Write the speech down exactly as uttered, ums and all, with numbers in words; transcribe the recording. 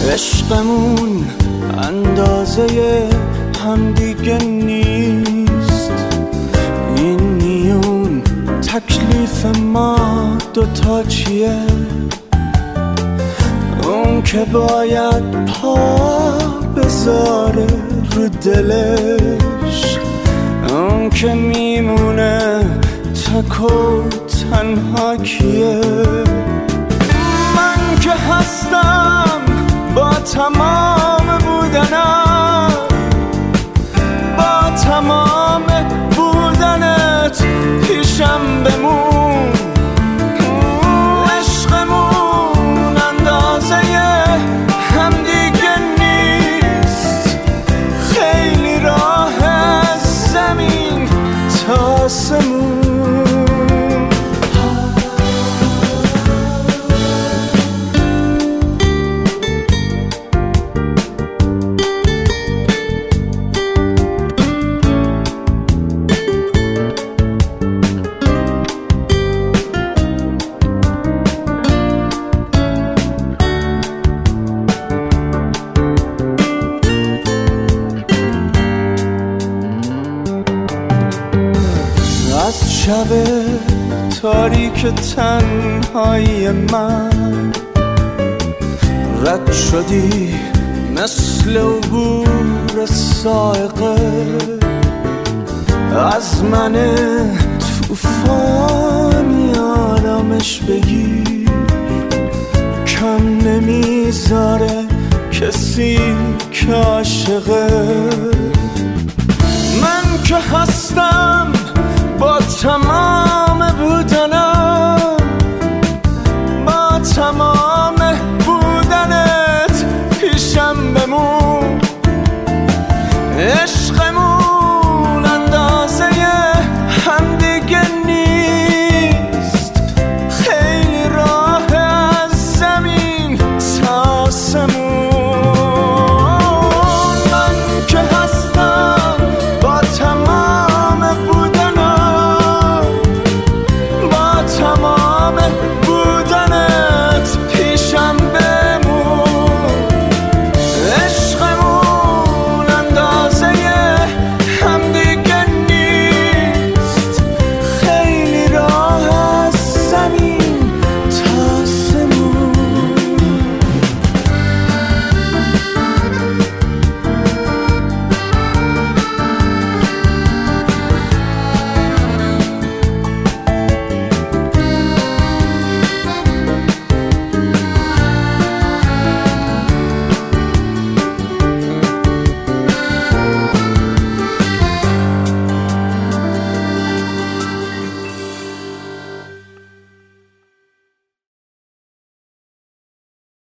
عشقمون اندازه همدیگه نیست. این میون تکلیف ما دوتا چیه؟ اون که باید پا بذاره رو دلش، اون که میمونه تک و تنها کیه؟ من که هستم با تمام بودنم، با تمام بودنت پیشم بمون. عشقمون اندازه همدیگه نیست. خیلی راه از زمین تا آسمون. از شب تاریک تنهایی من رد شدی مثل عبور سائقه. از من توفانی آرامش بگیر، کم نمیذاره کسی که عاشقه.